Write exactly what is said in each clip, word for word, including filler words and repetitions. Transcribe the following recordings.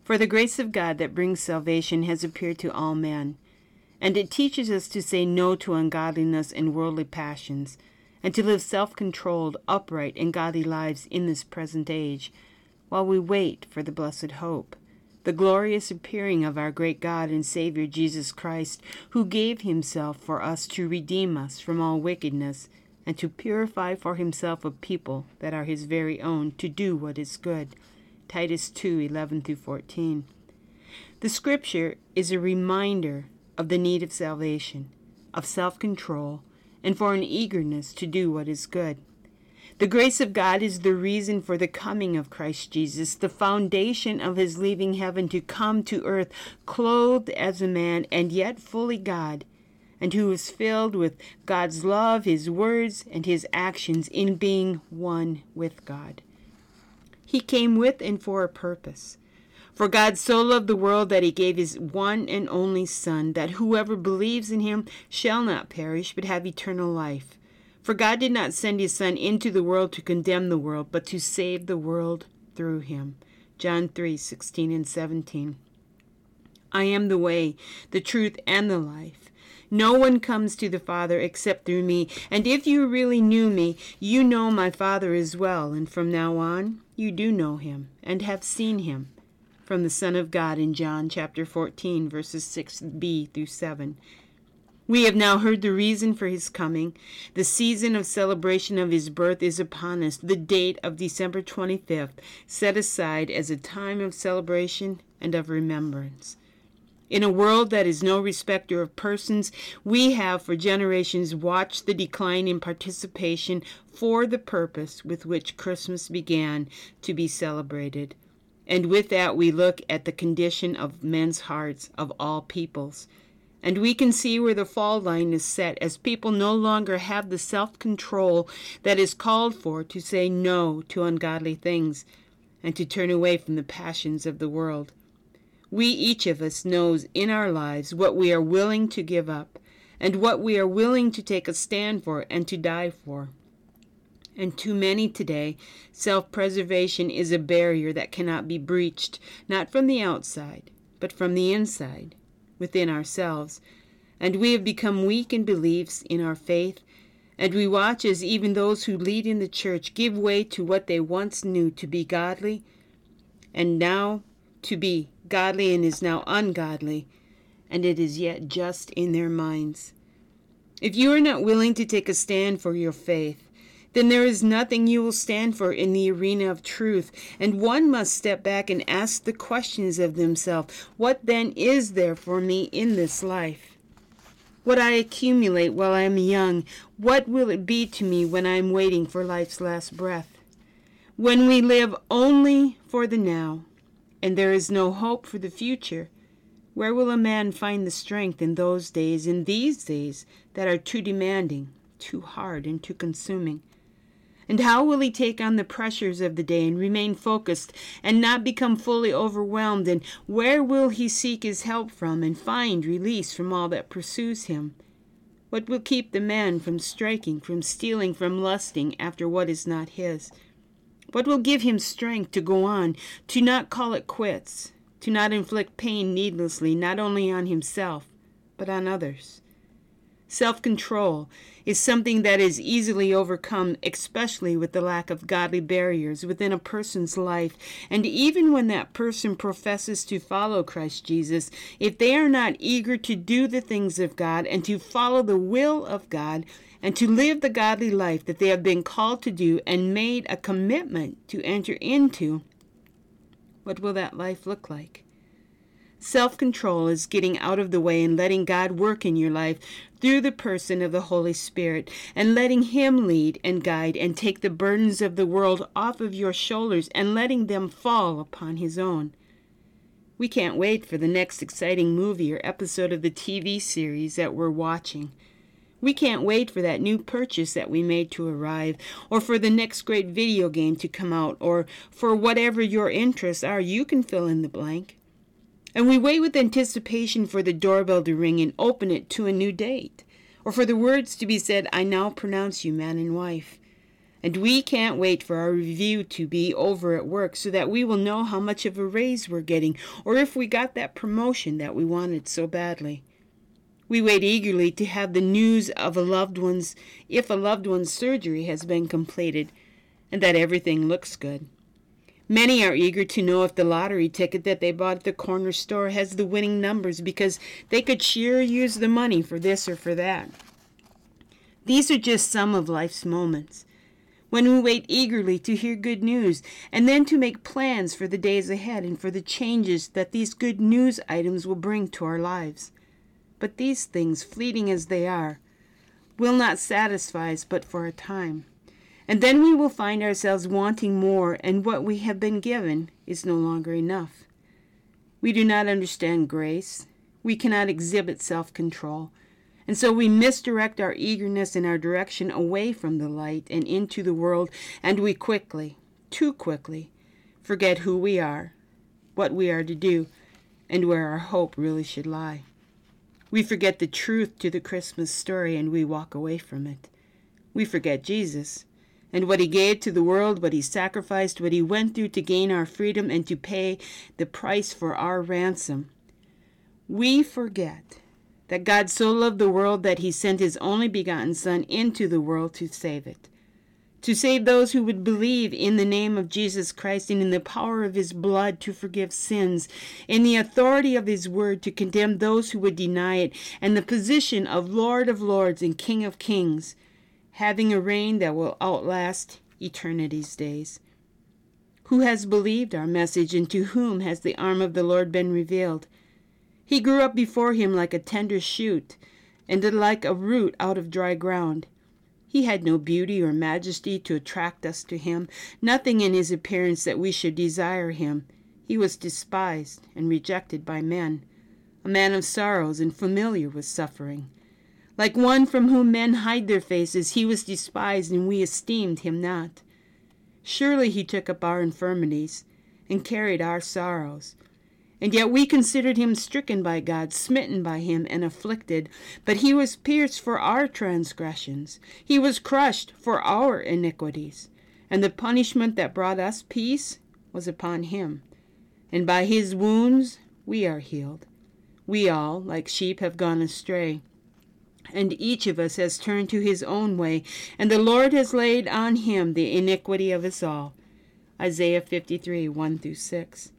For the grace of God that brings salvation has appeared to all men, and it teaches us to say no to ungodliness and worldly passions, and to live self-controlled, upright, and godly lives in this present age, while we wait for the blessed hope, the glorious appearing of our great God and Savior Jesus Christ, who gave himself for us to redeem us from all wickedness, and to purify for himself a people that are his very own, to do what is good. Titus two, eleven through fourteen. The scripture is a reminder of the need of salvation, of self-control, and for an eagerness to do what is good. The grace of God is the reason for the coming of Christ Jesus, the foundation of his leaving heaven to come to earth, clothed as a man and yet fully God, and who is filled with God's love, his words, and his actions in being one with God. He came with and for a purpose. For God so loved the world that he gave his one and only Son, that whoever believes in him shall not perish, but have eternal life. For God did not send his Son into the world to condemn the world, but to save the world through him. John three, sixteen and seventeen. I am the way, the truth, and the life. No one comes to the Father except through me, and if you really knew me, you know my Father as well, and from now on you do know him, and have seen him. From the Son of God in John chapter fourteen, verses six b through seven. We have now heard the reason for his coming. The season of celebration of his birth is upon us, the date of December twenty-fifth, set aside as a time of celebration and of remembrance. In a world that is no respecter of persons, we have for generations watched the decline in participation for the purpose with which Christmas began to be celebrated. And with that we look at the condition of men's hearts of all peoples. And we can see where the fall line is set, as people no longer have the self-control that is called for to say no to ungodly things and to turn away from the passions of the world. We, each of us, knows in our lives what we are willing to give up and what we are willing to take a stand for and to die for. And to many today, self-preservation is a barrier that cannot be breached, not from the outside, but from the inside, within ourselves. And we have become weak in beliefs in our faith, and we watch as even those who lead in the church give way to what they once knew to be godly, and now to be godly and is now ungodly, and it is yet just in their minds. If you are not willing to take a stand for your faith, then there is nothing you will stand for in the arena of truth, and one must step back and ask the questions of themselves. What then is there for me in this life? What I accumulate while I am young, what will it be to me when I am waiting for life's last breath? When we live only for the now, and there is no hope for the future, where will a man find the strength in those days, in these days that are too demanding, too hard, and too consuming? And how will he take on the pressures of the day and remain focused and not become fully overwhelmed? And where will he seek his help from and find release from all that pursues him? What will keep the man from striking, from stealing, from lusting after what is not his? What will give him strength to go on, to not call it quits, to not inflict pain needlessly, not only on himself, but on others? Self-control is something that is easily overcome, especially with the lack of godly barriers within a person's life. And even when that person professes to follow Christ Jesus, if they are not eager to do the things of God and to follow the will of God and to live the godly life that they have been called to do and made a commitment to enter into, what will that life look like? Self-control is getting out of the way and letting God work in your life through the person of the Holy Spirit, and letting him lead and guide and take the burdens of the world off of your shoulders and letting them fall upon his own. We can't wait for the next exciting movie or episode of the T V series that we're watching. We can't wait for that new purchase that we made to arrive, or for the next great video game to come out, or for whatever your interests are. You can fill in the blank. And we wait with anticipation for the doorbell to ring and open it to a new date, or for the words to be said, "I now pronounce you man and wife." And we can't wait for our review to be over at work so that we will know how much of a raise we're getting, or if we got that promotion that we wanted so badly. We wait eagerly to have the news of a loved one's, if a loved one's surgery has been completed, and that everything looks good. Many are eager to know if the lottery ticket that they bought at the corner store has the winning numbers, because they could sure use the money for this or for that. These are just some of life's moments, when we wait eagerly to hear good news, and then to make plans for the days ahead and for the changes that these good news items will bring to our lives. But these things, fleeting as they are, will not satisfy us but for a time. And then we will find ourselves wanting more, and what we have been given is no longer enough. We do not understand grace. We cannot exhibit self-control. And so we misdirect our eagerness and our direction away from the light and into the world, and we quickly, too quickly, forget who we are, what we are to do, and where our hope really should lie. We forget the truth to the Christmas story, and we walk away from it. We forget Jesus, and what he gave to the world, what he sacrificed, what he went through to gain our freedom and to pay the price for our ransom. We forget that God so loved the world that he sent his only begotten Son into the world to save it, to save those who would believe in the name of Jesus Christ and in the power of his blood to forgive sins, in the authority of his word to condemn those who would deny it, and the position of Lord of Lords and King of Kings, having a reign that will outlast eternity's days. Who has believed our message, and to whom has the arm of the Lord been revealed? He grew up before him like a tender shoot, and like a root out of dry ground. He had no beauty or majesty to attract us to him, nothing in his appearance that we should desire him. He was despised and rejected by men, a man of sorrows and familiar with suffering. Like one from whom men hide their faces, he was despised, and we esteemed him not. Surely he took up our infirmities and carried our sorrows. And yet we considered him stricken by God, smitten by him, and afflicted. But he was pierced for our transgressions. He was crushed for our iniquities. And the punishment that brought us peace was upon him. And by his wounds we are healed. We all, like sheep, have gone astray, and each of us has turned to his own way, and the Lord has laid on him the iniquity of us all. Isaiah fifty-three, one through six.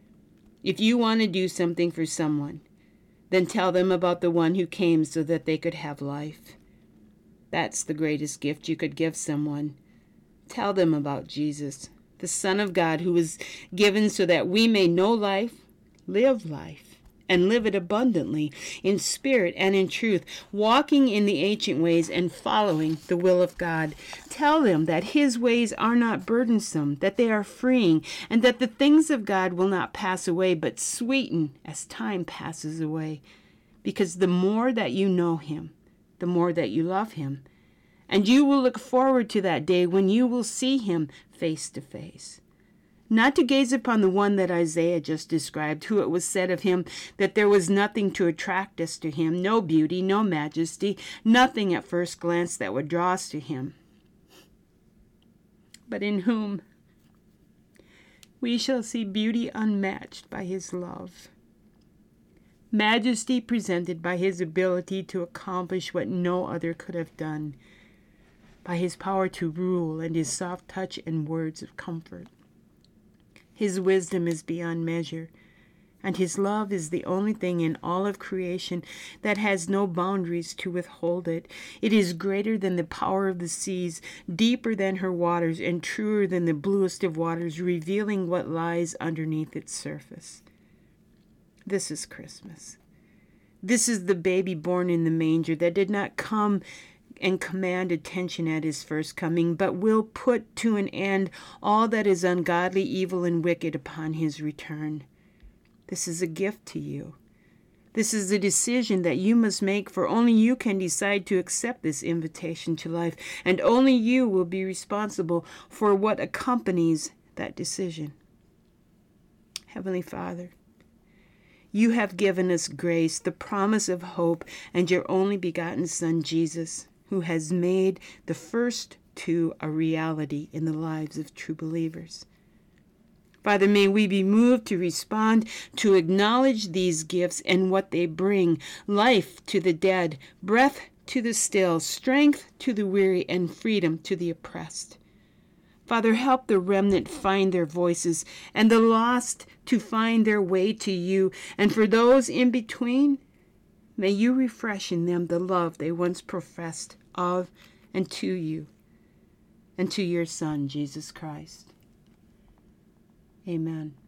If you want to do something for someone, then tell them about the one who came so that they could have life. That's the greatest gift you could give someone. Tell them about Jesus, the Son of God, who was given so that we may know life, live life, and live it abundantly, in spirit and in truth, walking in the ancient ways and following the will of God. Tell them that his ways are not burdensome, that they are freeing, and that the things of God will not pass away, but sweeten as time passes away. Because the more that you know him, the more that you love him, and you will look forward to that day when you will see him face to face. Not to gaze upon the one that Isaiah just described, who it was said of him that there was nothing to attract us to him, no beauty, no majesty, nothing at first glance that would draw us to him, but in whom we shall see beauty unmatched by his love, majesty presented by his ability to accomplish what no other could have done, by his power to rule and his soft touch and words of comfort. His wisdom is beyond measure, and his love is the only thing in all of creation that has no boundaries to withhold it. It is greater than the power of the seas, deeper than her waters, and truer than the bluest of waters, revealing what lies underneath its surface. This is Christmas. This is the baby born in the manger that did not come and command attention at his first coming, but will put to an end all that is ungodly, evil, and wicked upon his return. This is a gift to you. This is a decision that you must make, for only you can decide to accept this invitation to life, and only you will be responsible for what accompanies that decision. Heavenly Father, you have given us grace, the promise of hope, and your only begotten Son, Jesus, who has made the first to a reality in the lives of true believers. Father, may we be moved to respond, to acknowledge these gifts and what they bring: life to the dead, breath to the still, strength to the weary, and freedom to the oppressed. Father, help the remnant find their voices, and the lost to find their way to you. And for those in between, may you refresh in them the love they once professed of and to you, and to your Son, Jesus Christ. Amen.